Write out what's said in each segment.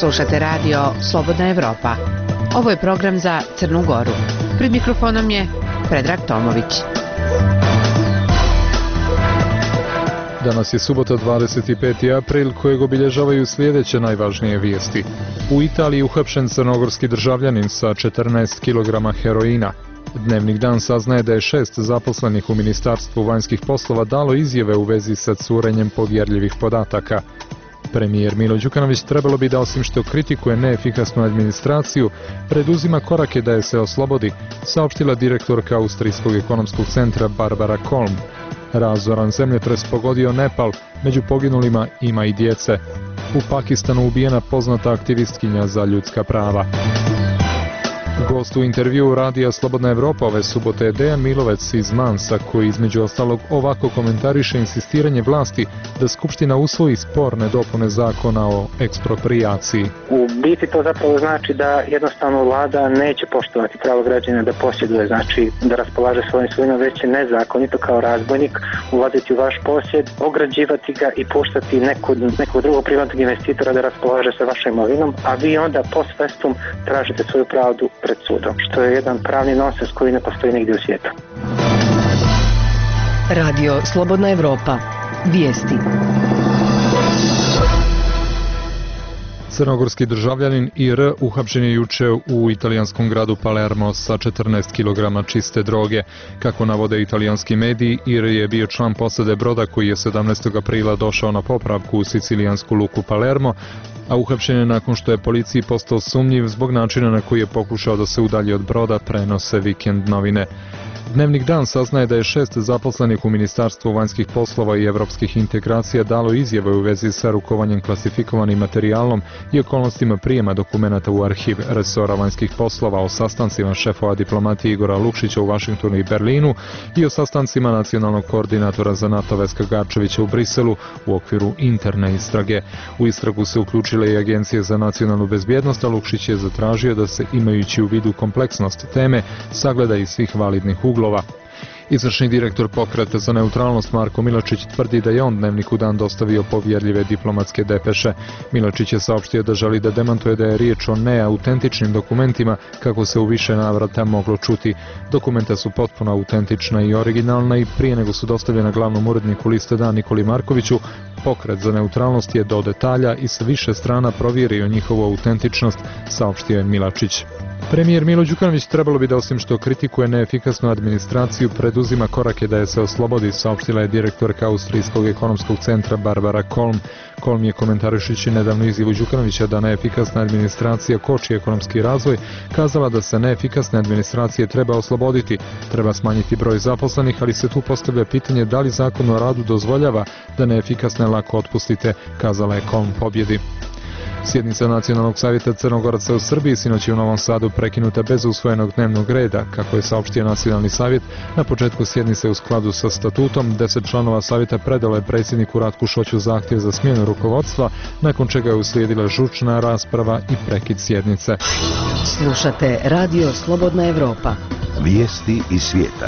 Slušate radio Slobodna Evropa. Ovo je program za Crnu Goru. Pred mikrofonom je Predrag Tomović. Danas je subota 25. april kojeg obilježavaju sljedeće najvažnije vijesti. U Italiji uhapšen crnogorski državljanin sa 14 kg heroina. Dnevnik Dan saznaje da je 6 zaposlenih u Ministarstvu vanjskih poslova dalo izjave u vezi sa curenjem povjerljivih podataka. Premijer Milo Đukanović trebalo bi da, osim što kritikuje neefikasnu administraciju, preduzima korake da je se oslobodi, saopštila direktorka Austrijskog ekonomskog centra Barbara Kolm. Razoran zemljotres pogodio Nepal, među poginulima ima i djece. U Pakistanu ubijena poznata aktivistkinja za ljudska prava. Gost u intervjuu radija Slobodna Evropa ove subote je Dejan Milovec iz Mansa, koji između ostalog ovako komentariše insistiranje vlasti da Skupština usvoji sporne dopune zakona o eksproprijaciji. U biti to zapravo znači da jednostavno vlada neće poštovati pravo građana da posjeduje, znači da raspolaže svojim svojinom, već će nezakonito kao razbojnik ulaziti u vaš posjed, ograđivati ga i puštati nekog drugog privatnog investitora da raspolaže sa vašom imovinom, a vi onda post festum tražite svoju pravdu pred sudom, što je jedan pravni nonsens koji ne postoji nigdje u svijetu. Radio Slobodna Evropa. Vijesti. Crnogorski državljanin IR uhapšen je juče u italijanskom gradu Palermo sa 14 kg čiste droge. Kako navode italijanski mediji, IR je bio član posade broda koji je 17. aprila došao na popravku u sicilijansku luku Palermo, a uhapšen je nakon što je policiji postao sumnjiv zbog načina na koji je pokušao da se udalji od broda, prenose Vikend novine. Dnevnik Dan saznaje da je 6 zaposlenih u Ministarstvu vanjskih poslova i evropskih integracija dalo izjave u vezi sa rukovanjem klasifikovanim materijalom i okolnostima prijema dokumenata u arhiv resora vanjskih poslova, o sastancima šefova diplomatije Igora Lukšića u Vašingtonu i Berlinu i o sastancima nacionalnog koordinatora za NATO Veska Garčevića u Briselu u okviru interne istrage. U istragu se uključile i Agencije za nacionalnu bezbjednost, a Lukšić je zatražio da se, imajući u vidu kompleksnost teme, sagleda iz svih validnih uglova. Izvršni direktor Pokreta za neutralnost Marko Milačić tvrdi da je on Dnevniku Dan dostavio povjerljive diplomatske depeše. Milačić je saopštio da želi da demantuje da je riječ o neautentičnim dokumentima, kako se u više navrata moglo čuti. Dokumenta su potpuno autentična i originalna i prije nego su dostavljena glavnom uredniku Liste Dan Nikoli Markoviću, Pokret za neutralnost je do detalja i sa više strana provjerio njihovu autentičnost, saopštio je Milačić. Premijer Milo Đukanović trebalo bi da, osim što kritikuje neefikasnu administraciju, preduzima korake da je se oslobodi, saopštila je direktorka Austrijskog ekonomskog centra Barbara Kolm. Kolm je, komentarišući nedavnu izjavu Đukanovića da neefikasna administracija koči ekonomski razvoj, kazala da se neefikasne administracije treba osloboditi, treba smanjiti broj zaposlenih, ali se tu postavlja pitanje da li Zakon o radu dozvoljava da neefikasne lako otpustite, kazala je Kolm pobjedi. Sjednica Nacionalnog savjeta Crnogoraca u Srbiji sinoć je u Novom Sadu prekinuta bez usvojenog dnevnog reda. Kako je saopštio Nacionalni savjet, na početku sjednice u skladu sa statutom 10 članova savjeta predalo je predsjedniku Ratku Šoću zahtjev za smjenu rukovodstva, nakon čega je uslijedila žučna rasprava i prekid sjednice. Slušate Radio Slobodna Evropa. Vijesti iz svijeta.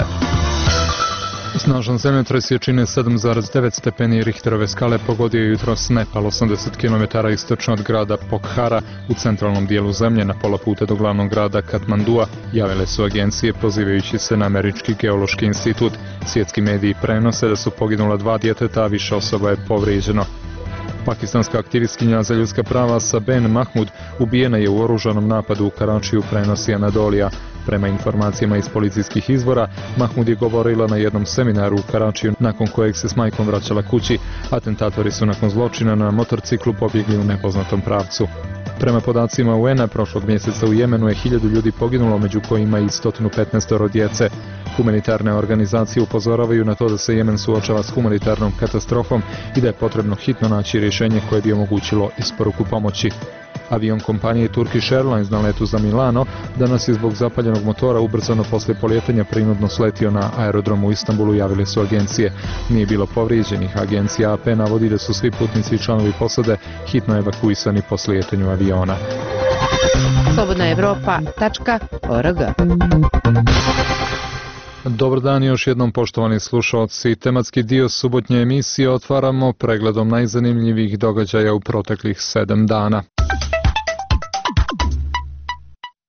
Snažan zemljotres jačine 7,9 stepeni Richterove skale pogodio je jutros Nepal, 80 km istočno od grada Pokhara u centralnom dijelu zemlje, na pola puta do glavnog grada Katmandua, javile su agencije pozivajući se na Američki geološki institut. Svjetski mediji prenose da su poginula 2 djeteta, a više osoba je povrijeđeno. Pakistanska aktivistkinja za ljudska prava Saben Mahmud ubijena je u oružanom napadu u Karačiju, prenosi Anadolija. Prema informacijama iz policijskih izvora, Mahmud je govorila na jednom seminaru u Karačiju, nakon kojeg se s majkom vraćala kući. Atentatori su nakon zločina na motorciklu pobjegli u nepoznatom pravcu. Prema podacima UN-a, prošlog mjeseca u Jemenu je 1000 ljudi poginulo, među kojima i 115 djece. Humanitarne organizacije upozoravaju na to da se Jemen suočava s humanitarnom katastrofom i da je potrebno hitno naći rješenje koje bi omogućilo isporuku pomoći. Avion kompanije Turkish Airlines na letu za Milano danas je zbog zapaljenog motora ubrzano poslije polijetanja prinudno sletio na aerodromu u Istanbulu, javile su agencije. Nije bilo povrijeđenih. Agencija AP navodi da su svi putnici i članovi posade hitno evakuisani po slijetanju aviona. slobodnaevropa.org. Dobar dan još jednom, poštovani slušalci. Tematski dio subotnje emisije otvaramo pregledom najzanimljivijih događaja u proteklih 7 dana.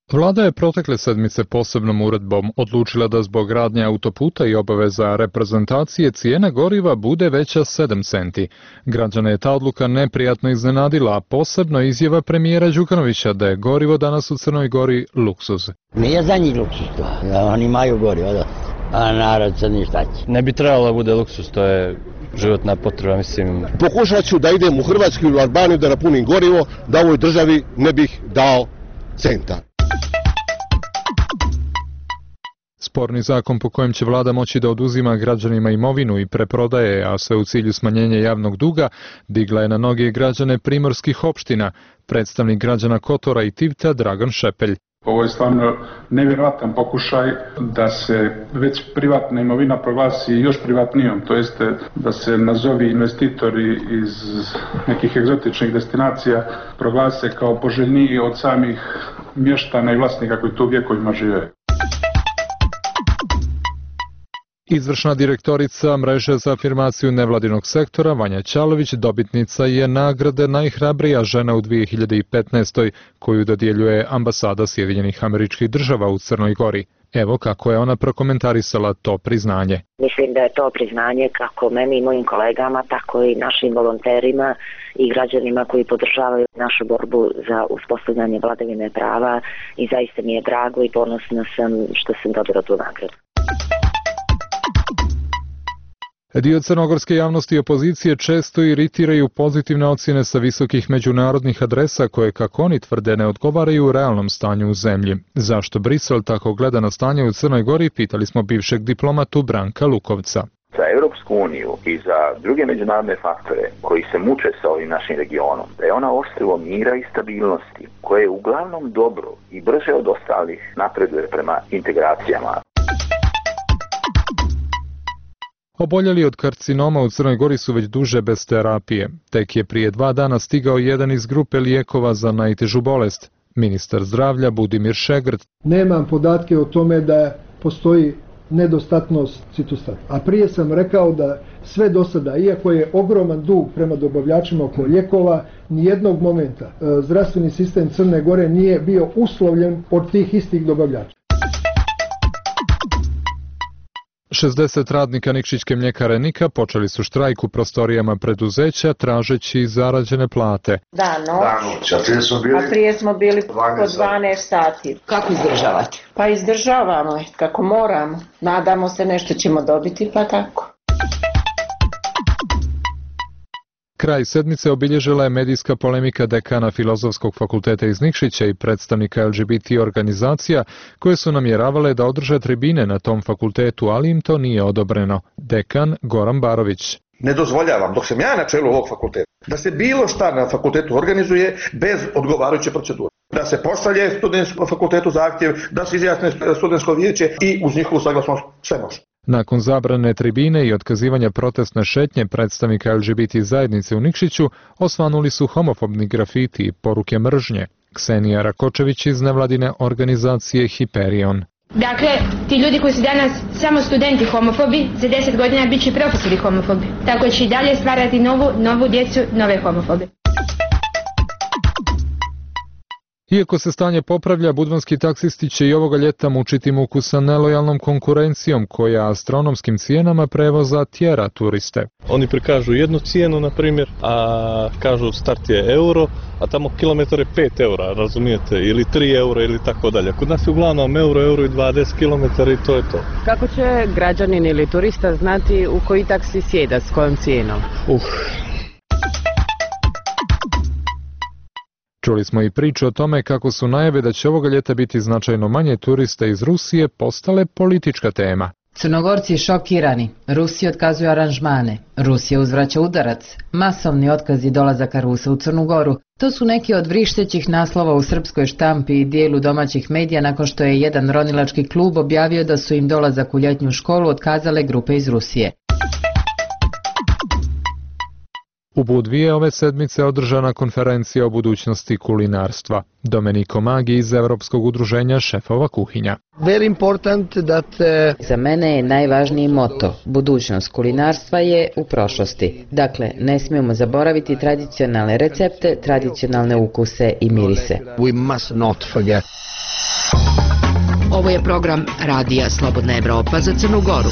Vlada je protekle sedmice posebnom uredbom odlučila da zbog gradnje autoputa i obaveza reprezentacije cijena goriva bude veća 7 centi. Građane je ta odluka neprijatno iznenadila, a posebno izjava premijera Đukanovića da je gorivo danas u Crnoj Gori luksuz. Nije za njih luksuz to, oni imaju gorivo, da. A narod sad ništa će. Ne bi trebalo da bude luksuz, to je životna potreba, mislim. Pokušat ću da idem u Hrvatsku ili u Albaniju da napunim gorivo, da ovoj državi ne bih dao centa. Sporni zakon po kojem će vlada moći da oduzima građanima imovinu i preprodaje, a sve u cilju smanjenja javnog duga, digla je na noge građane primorskih opština, predstavnik građana Kotora i Tivta Dragan Šepelj. Ovo je stvarno nevjerojatan pokušaj da se već privatna imovina proglasi još privatnijom, to jeste da se nazovi investitori iz nekih egzotičnih destinacija proglase kao poželjniji od samih mještana i vlasnika koji tu vjekovima žive. Izvršna direktorica mreže za afirmaciju nevladinog sektora Vanja Ćalović dobitnica je nagrade Najhrabrija žena u 2015. koju dodjeljuje ambasada Sjedinjenih Američkih Država u Crnoj Gori. Evo kako je ona prokomentarisala to priznanje. Mislim da je to priznanje kako meni i mojim kolegama, tako i našim volonterima i građanima koji podržavaju našu borbu za uspostavljanje vladavine prava i zaista mi je drago i ponosna sam što sam dobila tu nagradu. Dio crnogorske javnosti i opozicije često iritiraju pozitivne ocjene sa visokih međunarodnih adresa koje, kako oni tvrde, ne odgovaraju u realnom stanju u zemlji. Zašto Brisel tako gleda na stanje u Crnoj Gori, pitali smo bivšeg diplomatu Branka Lukovca. Za Europsku uniju i za druge međunarodne faktore koji se muče sa ovim našim regionom, da je ona ostrvo mira i stabilnosti, koje je uglavnom dobro i brže od ostalih napreduje prema integracijama. Oboljeli od karcinoma u Crnoj Gori su već duže bez terapije. Tek je prije 2 dana stigao jedan iz grupe lijekova za najtežu bolest. Ministar zdravlja Budimir Šegrt. Nemam podatke o tome da postoji nedostatnost citostata. A prije sam rekao da sve do sada, iako je ogroman dug prema dobavljačima oko lijekova, nijednog momenta zdravstveni sistem Crne Gore nije bio uslovljen od tih istih dobavljača. 60 radnika Nikšićke mljekare Nika počeli su štrajk u prostorijama preduzeća tražeći zarađene plate. Prije smo bili po 12 sati. Kako izdržavate? Pa izdržavamo kako moramo. Nadamo se nešto ćemo dobiti, pa tako. Kraj sedmice obilježila je medijska polemika dekana Filozofskog fakulteta iz Nikšića i predstavnika LGBT organizacija koje su namjeravale da održe tribine na tom fakultetu, ali im to nije odobreno. Dekan Goran Barović. Ne dozvoljavam, dok sam ja na čelu ovog fakulteta, da se bilo šta na fakultetu organizuje bez odgovarajuće procedure. Da se pošalje studentskom fakultetu zahtjev, da se izjasne studentsko vijeće i uz njihovu saglasnost sve može. Nakon zabrane tribine i otkazivanja protestne šetnje predstavnika LGBT zajednice u Nikšiću, osvanuli su homofobni grafiti i poruke mržnje. Ksenija Rakočević iz nevladine organizacije Hiperion. Dakle, ti ljudi koji su danas samo studenti homofobi, za 10 godina bit će profesori homofobi. Tako će i dalje stvarati novu djecu, nove homofobe. Iako se stanje popravlja, budvanski taksisti će i ovoga ljeta mučiti muku sa nelojalnom konkurencijom koja astronomskim cijenama prevoza tjera turiste. Oni prikažu jednu cijenu, na primjer, a kažu start je euro, a tamo kilometar je 5 eura, razumijete, ili 3 eura ili tako dalje. Kod nas je uglavnom euro i 20 kilometara i to je to. Kako će građanin ili turista znati u koji taksi sjeda, s kojom cijenom? Čuli smo i priču o tome kako su najave da će ovoga ljeta biti značajno manje turista iz Rusije postale politička tema. Crnogorci šokirani. Rusija otkazuje aranžmane. Rusija uzvraća udarac. Masovni otkazi dolazaka Rusa u Crnu Goru. To su neki od vrištećih naslova u srpskoj štampi i dijelu domaćih medija nakon što je jedan ronilački klub objavio da su im dolazak u ljetnju školu otkazale grupe iz Rusije. U Budvi ove sedmice održana konferencija o budućnosti kulinarstva. Domenico Magi iz Europskog udruženja šefova kuhinja. Za mene je najvažniji moto. Budućnost kulinarstva je u prošlosti. Dakle, ne smijemo zaboraviti tradicionalne recepte, tradicionalne ukuse i mirise. We must not forget Ovo je program Radija Slobodna Evropa za Crnu Goru.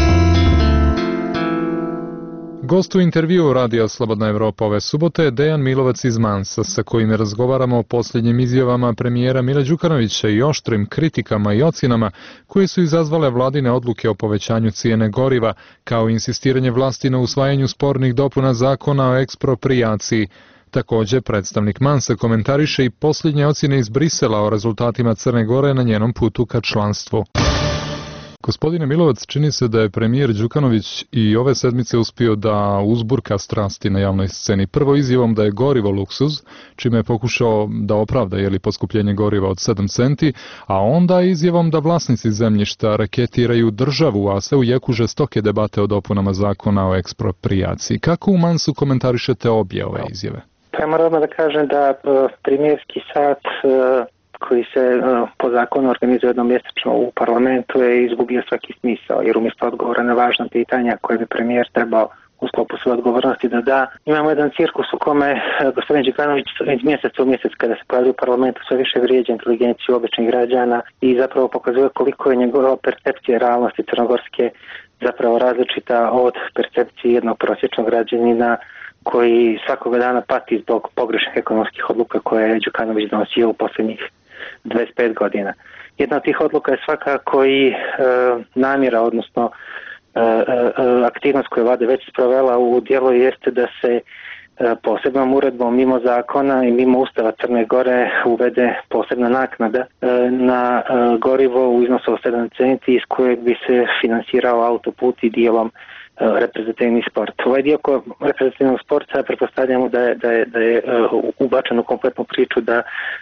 Gost u intervjuu Radija Slobodna Evropa ove subote je Dejan Milovac iz Mansa, sa kojim razgovaramo o posljednjim izjavama premijera Mila Đukanovića i oštrim kritikama i ocjenama koje su izazvale vladine odluke o povećanju cijene goriva, kao i insistiranje vlasti na usvajanju spornih dopuna zakona o eksproprijaciji. Također, predstavnik Mansa komentariše i posljednje ocjene iz Brisela o rezultatima Crne Gore na njenom putu ka članstvu. Gospodine Milovac, čini se da je premijer Đukanović i ove sedmice uspio da uzburka strasti na javnoj sceni. Prvo izjavom da je gorivo luksuz, čime je pokušao da opravda poskupljenje goriva od 7 centi, a onda izjavom da vlasnici zemljišta raketiraju državu, a sve u jeku žestoke debate o dopunama zakona o eksproprijaciji. Kako u Mansu komentarišete obje ove izjave? Pa moram odmah da kažem da premijerski sat koji se po zakonu organizuje jednom mjesečno u parlamentu je izgubio svaki smisao, jer umjesto odgovora na važna pitanja koje bi premijer trebao u sklopu svoje odgovornosti da da, imamo jedan cirkus u kome gospodin Đukanović iz mjeseca u mjesec kada se pojavlja u parlamentu sve više vrijeđa inteligenciju običnih građana i zapravo pokazuje koliko je njegova percepcija realnosti crnogorske zapravo različita od percepcije jednog prosječnog građanina koji svakog dana pati zbog pogrešnih ekonomskih odluka koje je Đukanović donosio u posljednjih 25 godina. Jedna od tih odluka je svakako i namjera, odnosno aktivnost koju vlada već sprovela u djelu jeste da se posebnom uredbom mimo zakona i mimo Ustava Crne Gore uvede posebna naknada na gorivo u iznosu od 7 centi iz kojeg bi se finansirao autoput i dijelom reprezentativni sport. Ovaj dio reprezentativnog sporta pretpostavljamo da je ubačen u kompletnu priču da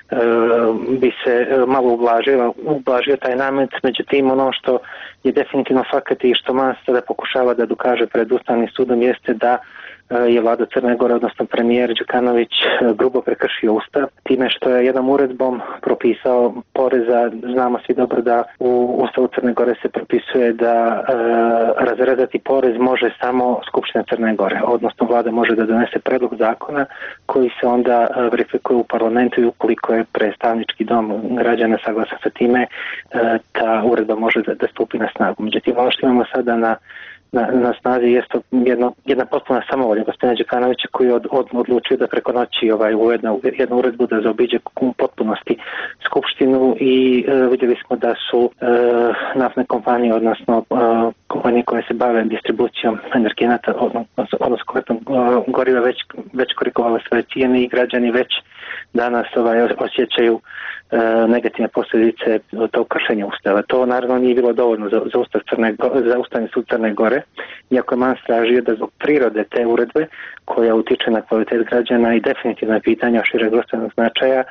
bi se malo ublažio taj namet, međutim ono što je definitivno fakat i što Mans sada pokušava da dokaže pred Ustavnim sudom jeste da je vlada Crne Gore, odnosno premijer Đukanović, grubo prekršio Ustav time što je jednom uredbom propisao poreza. Znamo svi dobro da u Ustavu Crne Gore se propisuje da razrezati porez može samo Skupština Crne Gore, odnosno vlada može da donese predlog zakona koji se onda verifikuje u parlamentu i ukoliko je predstavnički dom građana saglasan sa time, ta uredba može da stupi na snagu. Međutim, ono što imamo sada na snazi je jedna potpuna samovolja gospodina Đukanovića koji je odlučio da preko noći jednu uredbu da zaobiđe u potpunosti Skupštinu i vidjeli smo da su naftne kompanije, odnosno kompanije koje se bave distribucijom energenata, odnosno kompletnog goriva već korigovale svoje cijene i građani već danas osjećaju negativne posljedice tog kršenja Ustava. To naravno nije bilo dovoljno za Ustavni sud Crne Gore, iako je Mans tražio da zbog prirode te uredbe koja utiče na kvalitet građana i definitivno je pitanje o šireg ustavnog značaja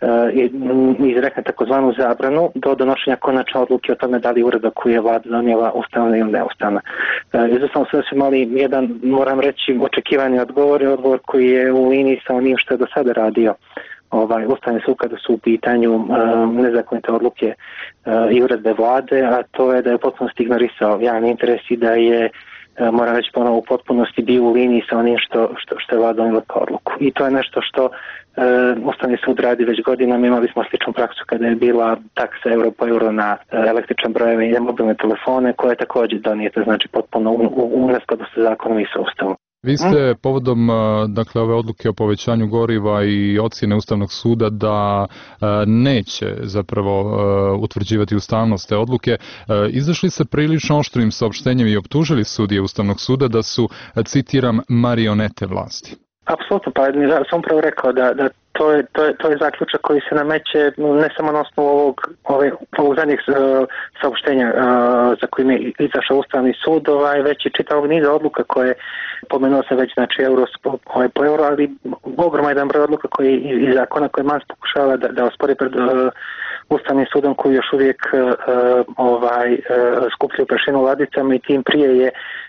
izrekne takozvanu zabranu do donošenja konačne odluke o tome da li uredba koju je vlada donijela ustavna ili neustavna. Izustavno sve su imali jedan, moram reći, očekivani odgovor koji je u liniji sa onim što je do sada radio Ustavni sud kada su u pitanju nezakonite odluke i uredbe vlade, a to je da je potpuno ignorisao javni interes i da je, moram reći ponovo, u potpunosti bio u liniji sa onim što je vlada donijela kao odluku. I to je nešto što Ustavni sud radi već godinama. Imali smo sličnu praksu kada je bila taksa euro po euro na električan brojeve i mobilne telefone koja je također donijeta, znači potpuno u neskladu sa zakonom i sa Ustavom. Vi ste povodom ove odluke o povećanju goriva i ocjene Ustavnog suda da neće zapravo utvrđivati ustavnost te odluke, izašli se prilično oštrim saopštenjem i optužili sudije Ustavnog suda da su, citiram, marionete vlasti. Apsolutno, pa ja sam upravo rekao da to je zaključak koji se nameće ne samo na osnovu ovog zadnjih saopštenja za kojim je izašao Ustavni sud, već i čitavog niza odluka koje pomenuo se već, znači euro po euro, ali ogroman jedan broj odluka iz zakona koje Mans pokušava da ospori pred Ustavnim sudom koji još uvijek skupljaju prašinu u ladicama i tim prije je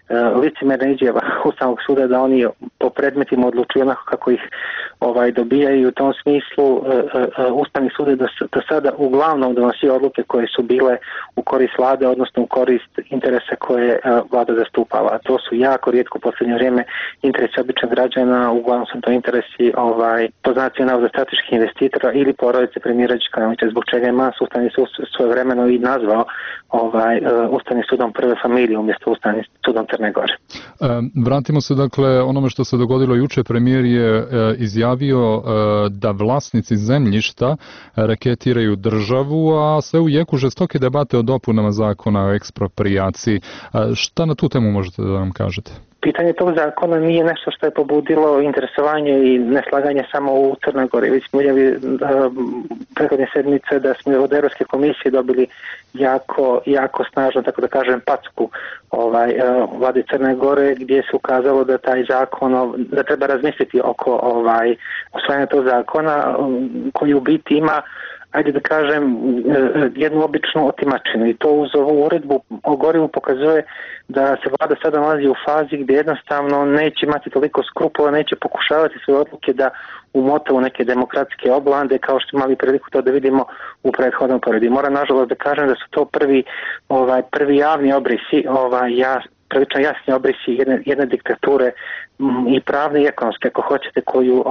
licemjerna izjava Ustavnog suda da oni po predmetima odlučuju onako kako ih dobijaju. U tom smislu Ustavni sud je do sada uglavnom donosio odluke koje su bile u korist vlade, odnosno u korist interesa koje vlada zastupala. To su jako rijetko u posljednje vrijeme interesi običnih građana, uglavnom su to interesi poznati za strateških investitora ili porodice premijera Đukanovića, zbog čega je Mas Ustavni sud svojevremeno i nazvao Ustavnim sudom prve familije umjesto Ustavnim sudom Crne Gore. Vratimo se dakle onome što se dogodilo juče. Premijer je izjavio da vlasnici zemljišta raketiraju državu, a sve u jeku žestoke debate o dopunama zakona o eksproprijaciji. Šta na tu temu možete da nam kažete? Pitanje tog zakona nije nešto što je pobudilo interesovanje i neslaganje samo u Crnoj Gori. Vi smo vidjeli prethodne sedmice da smo od Europske komisije dobili jako snažno, tako da kažem, packu vlade Crne Gore, gdje se ukazalo da taj zakon, da treba razmisliti oko usvajanja tog zakona koji u biti ima, ajde da kažem, jednu običnu otimačinu, i to uz ovu uredbu o gorivu pokazuje da se vlada sada nalazi u fazi gdje jednostavno neće imati toliko skrupula, neće pokušavati svoje odluke da umota u neke demokratske oblande, kao što imali priliku to da vidimo u prethodnom poredi. Moram nažalost da kažem da su to prvi javni obrisi, prilično jasni obrisi jedne diktature, i pravne i ekonomske, ako hoćete, koju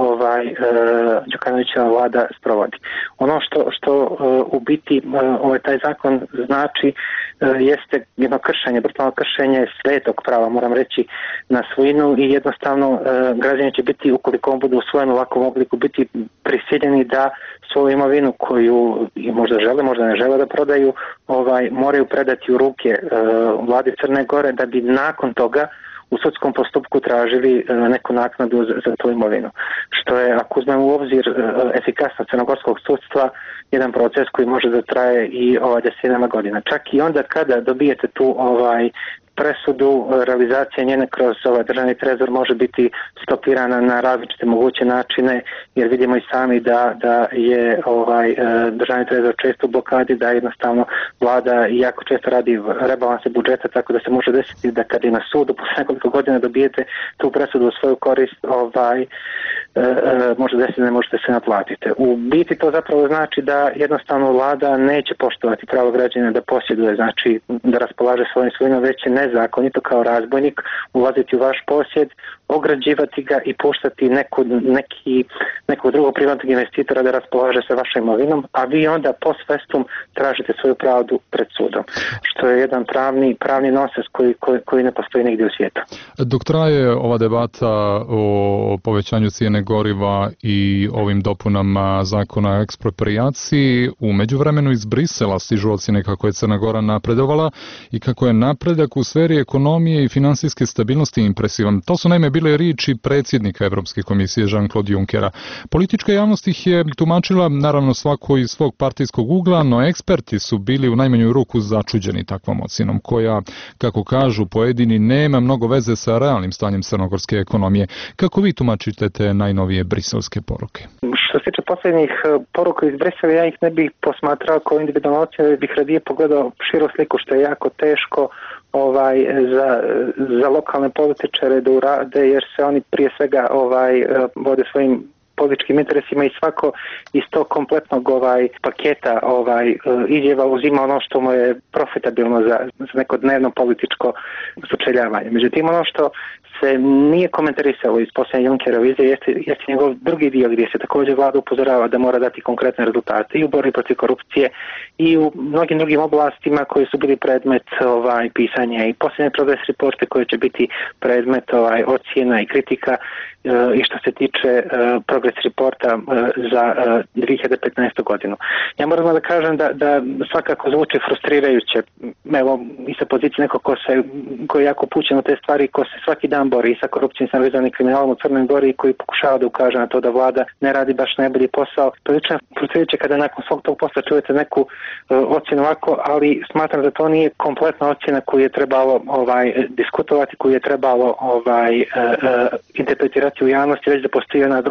Đukanovićeva vlada sprovodi. Ono što u biti taj zakon znači jeste jedno kršenje, brutalno kršenje svetog prava, moram reći, na svojinu, i jednostavno građani će biti, ukoliko on bude usvojen u ovakvom obliku, biti prisiljeni da svoju imovinu koju možda žele, možda ne žele da prodaju, moraju predati u ruke vladi Crne Gore, da bi nakon toga u sudskom postupku tražili neku naknadu za tu imovinu. Što je, ako uzmemo u obzir efikasnost crnogorskog sudstva, jedan proces koji može da traje i desetinama godina. Čak i onda kada dobijete tu presudu, realizacija njene kroz državni trezor može biti stopirana na različite moguće načine, jer vidimo i sami da je državni trezor često u blokadi, da jednostavno vlada jako često radi rebalanse budžeta, tako da se može desiti da kad je na sudu posle nekoliko godina dobijete tu presudu u svoju korist, može desiti da ne možete se naplatiti. U biti to zapravo znači da jednostavno vlada neće poštovati pravo građana da posjeduje, znači da raspolaže svojim svojinom, već će nezakonito kao razbojnik ulaziti u vaš posjed, ograđivati ga i puštati nekog drugog privatnog investitora da raspolaže sa vašom imovinom, a vi onda post festum tražite svoju pravdu pred sudom, što je jedan pravni nonsens koji ne postoji nigdje u svijetu. Dok traje ova debata o povećanju cijene goriva i ovim dopunama zakona o eksproprijaciji, u međuvremenu iz Brisela stižu ocjene kako je Crna Gora napredovala i kako je napredak u sferi ekonomije i finansijske stabilnosti impresivan. To su naime bile riječi predsjednika Europske komisije Jean-Claude Junckera. Politička javnost ih je tumačila, naravno svako iz svog partijskog ugla, no eksperti su bili u najmanju ruku začuđeni takvom ocjenom, koja, kako kažu pojedini, nema mnogo veze sa realnim stanjem crnogorske ekonomije. Kako vi tumačite te najnovije briselske poruke? Što se tiče posljednjih poruka iz Brisela, ja ih ne bih posmatrao kao individualno ocjene, bih radije pogledao širu sliku, što je jako teško za lokalne političare da urade, jer se oni prije svega vode svojim političkim interesima i svako iz tog kompletnog paketa izjava uzima ono što mu je profitabilno za neko dnevno političko sučeljavanje. Međutim, ono što se nije komentarisalo iz posljednje Junckerove izjave jeste njegov drugi dio, gdje se također vlada upozorava da mora dati konkretne rezultate i u borbi protiv korupcije i u mnogim drugim oblastima koji su bili predmet pisanja i posljednje progress reporte koje će biti predmet ocjena i kritika, i što se tiče progress reporta za 2015. godinu. Ja moram da kažem da svakako zvuči frustrirajuće, evo i sa pozicije nekog ko je jako upućen u te stvari, ko se svaki dan bori sa korupcijom i sa organizovanim kriminalom u Crnoj Gori, koji pokušava da ukaže na to da vlada ne radi baš najbolji posao. Prilično frustrirajuće kada nakon svog tog posla čujete neku ocjenu ovako, ali smatram da to nije kompletna ocjena koju je trebalo diskutovati, koju je trebalo interpretirati u javnosti, već da postoji jedna druga strana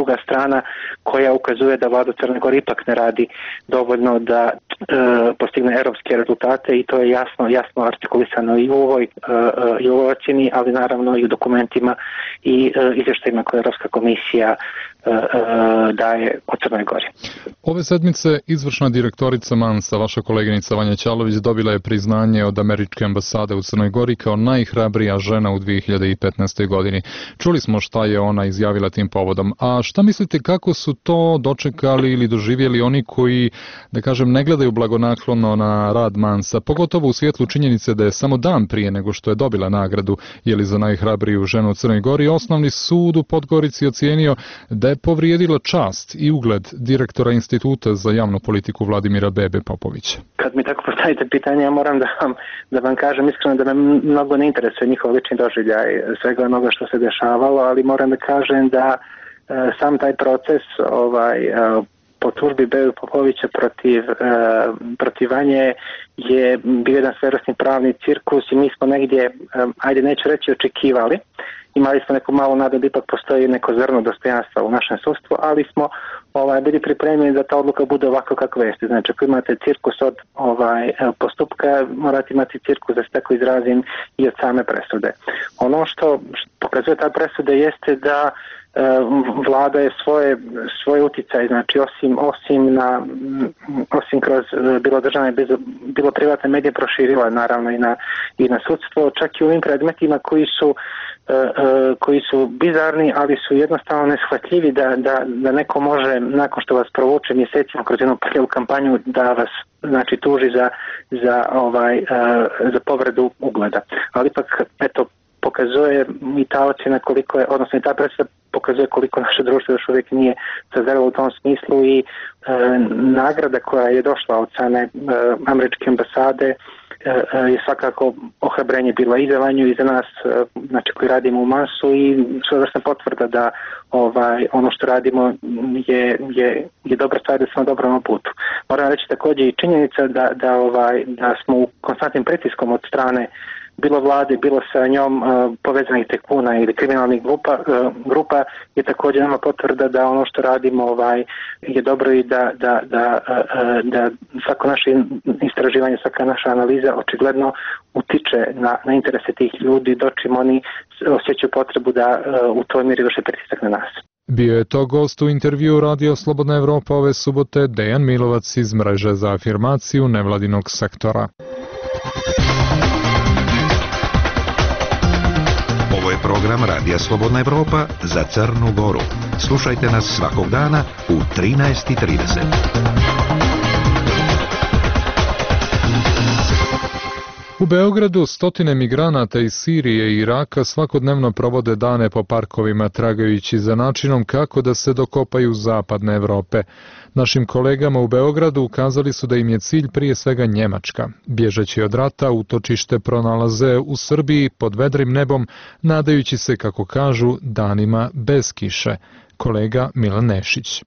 strana koja ukazuje da vlada Crne Gore ipak ne radi dovoljno da postigne europske rezultate i to je jasno artikulisano i u ovoj ocjeni, ali naravno i u dokumentima i izvještajima koje Europska komisija daje o Crnoj Gori. Ove sedmice izvršna direktorica Mansa, vaša koleginica Vanja Ćalović, dobila je priznanje od američke ambasade u Crnoj Gori kao najhrabrija žena u 2015. godini. Čuli smo šta je ona izjavila tim povodom. A šta mislite kako su to dočekali ili doživjeli oni koji, da kažem, ne gledaju blagonaklono na rad Mansa, pogotovo u svjetlu činjenice da je samo dan prije nego što je dobila nagradu za najhrabriju ženu u Crnoj Gori, Osnovni sud u Podgorici ocijenio da je povrijedila čast i ugled direktora Instituta za javnu politiku Vladimira Bebe Popovića. Kad mi tako postavite pitanje, ja moram da vam kažem iskreno da me mnogo ne interesuje njihov lični doživljaj svega onoga što se dešavalo, ali moram da kažem da sam taj proces po tužbi Bebe Popovića protiv Vanje je bio jedan svojevrsni pravni cirkus i mi smo negdje, neću reći očekivali, imali smo neku malu nadu da ipak postoji neko zrno dostojanstva u našem sudstvu, ali smo bili pripremljeni da ta odluka bude ovako kakva jeste. Znači, ako imate cirkus od postupka, morate imati cirkus, da se tako izrazim, i od same presude. Ono što pokazuje ta presuda jeste da vlada je svoje uticaj, znači osim kroz bilo državne, bilo privatne medije proširila naravno i na sudstvo, čak i u ovim predmetima koji su bizarni, ali su jednostavno neshvatljivi da neko može, nakon što vas provuče mjesecima kroz jednu prljavu kampanju, da vas tuži za povredu ugleda. Ali ipak, pokazuje i ta ocjena koliko je, odnosno i ta presuda pokazuje koliko naše društvo još uvijek nije sazrelo u tom smislu i nagrada koja je došla od strane američke ambasade je svakako ohrabrenje bila i za Vanju i za nas, znači koji radimo u Mansu, i svojevrsna potvrda da ono što radimo je dobra stvar, da smo na dobrom putu. Moram reći također i činjenica da smo u konstantnim pritiskom od strane bilo vlade, bilo sa njom povezanih tajkuna ili kriminalnih grupa je također nama potvrda da ono što radimo je dobro i da svako naše istraživanje, svaka naša analiza očigledno utiče na interese tih ljudi, dočim oni osjećaju potrebu da u toj mjeri vrše pritisak na nas. Bio je to gost u intervju Radio Slobodna Evropa ove subote Dejan Milovac iz Mreže za afirmaciju nevladinog sektora. Ovo je program Radija Slobodna Evropa za Crnu Goru. Slušajte nas svakog dana u 13:30. U Beogradu stotine migranata iz Sirije i Iraka svakodnevno provode dane po parkovima tragajući za načinom kako da se dokopaju zapadne Evrope. Našim kolegama u Beogradu ukazali su da im je cilj prije svega Njemačka. Bježeći od rata, utočište pronalaze u Srbiji pod vedrim nebom, nadajući se, kako kažu, danima bez kiše. Kolega Milan Nešić.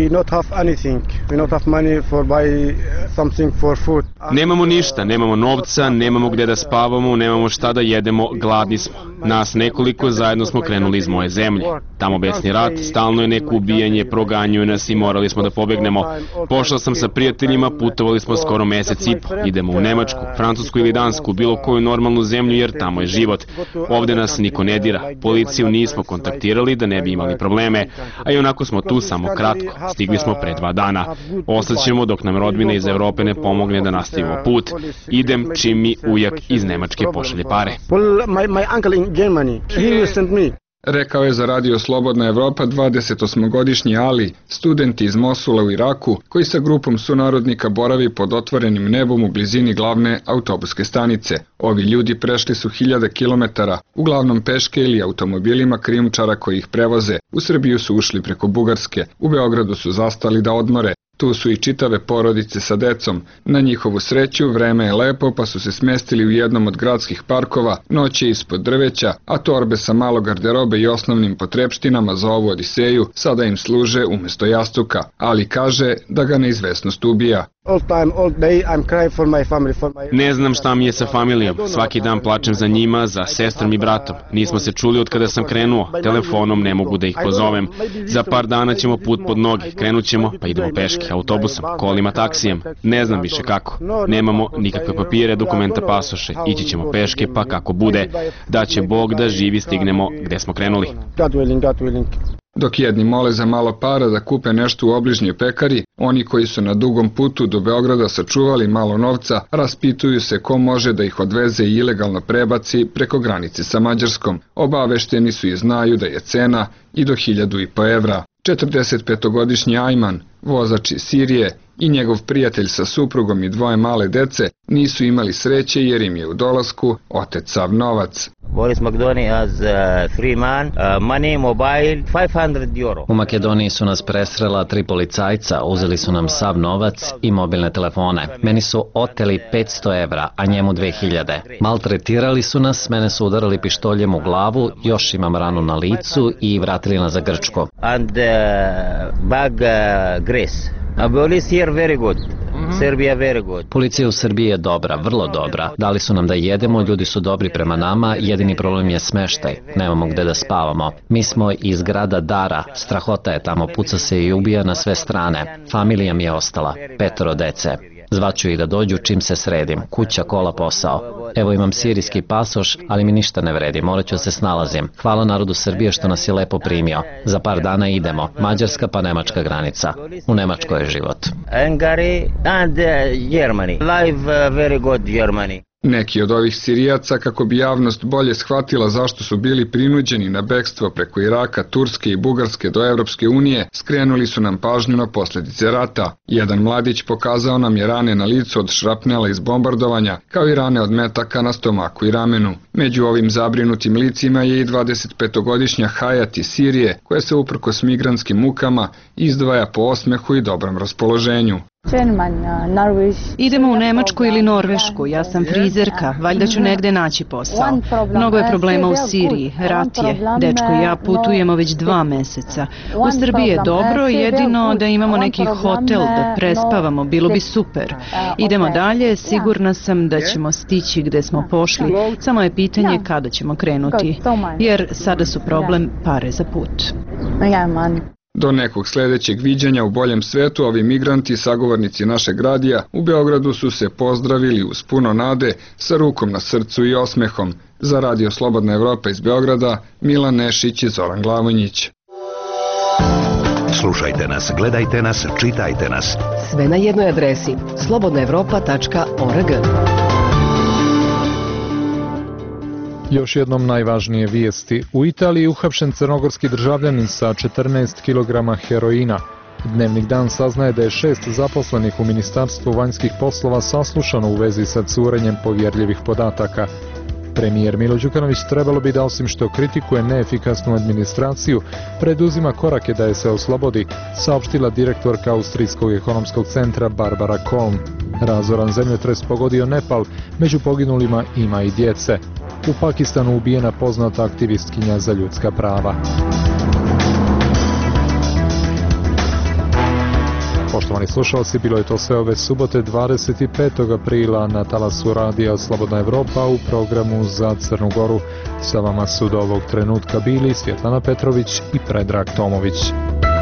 Nemamo ništa, nemamo novca, nemamo gdje da spavamo, nemamo šta da jedemo, gladni smo. Nas nekoliko zajedno smo krenuli iz moje zemlje. Tamo besni rat, stalno je neko ubijanje, proganjuju nas i morali smo da pobegnemo. Pošao sam sa prijateljima, putovali smo skoro mjesec i po. Idemo u Nemačku, Francusku ili Dansku, bilo koju normalnu zemlju jer tamo je život. Ovdje nas niko ne dira. Policiju nismo kontaktirali da ne bi imali probleme, a i onako smo tu samo kratko. Stigli smo pre 2 dana. Ostaćemo dok nam rodbina iz Evrope ne pomogne da nastavimo put. Idem čim mi ujak iz Nemačke pošalje pare. Rekao je za Radio Slobodna Evropa 28-godišnji Ali, student iz Mosula u Iraku, koji sa grupom sunarodnika boravi pod otvorenim nebom u blizini glavne autobuske stanice. Ovi ljudi prešli su 1000 kilometara, uglavnom peške ili automobilima krijumčara koji ih prevoze. U Srbiju su ušli preko Bugarske, u Beogradu su zastali da odmore. Tu su i čitave porodice sa decom. Na njihovu sreću vreme je lepo pa su se smjestili u jednom od gradskih parkova, noć je ispod drveća, a torbe sa malo garderobe i osnovnim potrepštinama za ovu odiseju sada im služe umjesto jastuka. Ali kaže da ga neizvesnost ubija. Ne znam šta mi je sa familijom, svaki dan plačem za njima, za sestrom i bratom. Nismo se čuli od kada sam krenuo, telefonom ne mogu da ih pozovem. Za par dana ćemo put pod noge, krenut ćemo pa idemo peške, autobusom, kolima, taksijem. Ne znam više kako, nemamo nikakve papire, dokumenta, pasoše, ići ćemo peške pa kako bude. Da će Bog da živi stignemo gde smo krenuli. Dok jedni mole za malo para da kupe nešto u obližnjoj pekari, oni koji su na dugom putu do Beograda sačuvali malo novca, raspituju se ko može da ih odveze i ilegalno prebaci preko granice sa Mađarskom. Obavešteni su i znaju da je cena i do 1.500 evra. 45-godišnji Ajman, vozač iz Sirije, i njegov prijatelj sa suprugom i dvoje male dece nisu imali sreće jer im je u dolasku otet sav novac. Boris Makedoni as free man, money, mobile, 500 euro. U Makedoniji su nas presrela 3 policajca, uzeli su nam sav novac i mobilne telefone. Meni su oteli 500 evra, a njemu 2000. Maltretirali su nas, mene su udarali pištoljem u glavu, još imam ranu na licu i vratili nas za Grčko. And bag Greece. Police here very good. Serbia very good. Policija u Srbiji je dobra, vrlo dobra. Dali su nam da jedemo, ljudi su dobri prema nama, jedini problem je smeštaj. Nemamo gde da spavamo. Mi smo iz grada Dara, strahota je tamo, puca se i ubija na sve strane. Familija mi je ostala, 5 dece. Zvaću ih da dođu čim se sredim. Kuća, kola, posao. Evo imam sirijski pasoš, ali mi ništa ne vredi, morat ću se snalazim. Hvala narodu Srbije što nas je lepo primio. Za par dana idemo. Mađarska pa nemačka granica. U Nemačkoj je život. Hungary and Germany. Live very good Germany. Neki od ovih Sirijaca, kako bi javnost bolje shvatila zašto su bili prinuđeni na bekstvo preko Iraka, Turske i Bugarske do Evropske unije, skrenuli su nam pažnju na posljedice rata. Jedan mladić pokazao nam je rane na licu od šrapnela iz bombardovanja, kao i rane od metaka na stomaku i ramenu. Među ovim zabrinutim licima je i 25-godišnja Hayat iz Sirije, koja se uprkos migrantskim mukama izdvaja po osmehu i dobrom raspoloženju. Idemo u Nemačku ili Norvešku, ja sam frizerka, valjda ću negde naći posao. Mnogo je problema u Siriji, rat je, dečko i ja putujemo već 2 meseca. U Srbiji je dobro, jedino da imamo neki hotel da prespavamo, bilo bi super. Idemo dalje, sigurna sam da ćemo stići gde smo pošli, samo je pitanje kada ćemo krenuti, jer sada su problem pare za put. Do nekog sledećeg viđenja u boljem svetu, ovi migranti, sagovornici našeg radija, u Beogradu su se pozdravili uz puno nade, sa rukom na srcu i osmehom. Za Radio Slobodna Evropa iz Beograda, Milan Nešić i Zoran Glavonjić. Slušajte nas, gledajte nas, čitajte nas. Sve na jednoj adresi slobodnaevropa.org. Još jednom najvažnije vijesti. U Italiji je uhapšen crnogorski državljanin sa 14 kg heroina. Dnevnik Dan saznaje da je 6 zaposlenih u Ministarstvu vanjskih poslova saslušano u vezi sa curenjem povjerljivih podataka. Premijer Milo Đukanović trebalo bi da, osim što kritikuje neefikasnu administraciju, preduzima korake da je se oslobodi, saopštila direktorka Austrijskog ekonomskog centra Barbara Kolm. Razoran zemljotres pogodio Nepal, među poginulima ima i djece. U Pakistanu ubijena poznata aktivistkinja za ljudska prava. Poštovani slušalci, bilo je to sve ove subote 25. aprila na talasu Radija Slobodna Evropa u programu za Crnu Goru. Sa vama su do ovog trenutka bili Svjetlana Petrović i Predrag Tomović.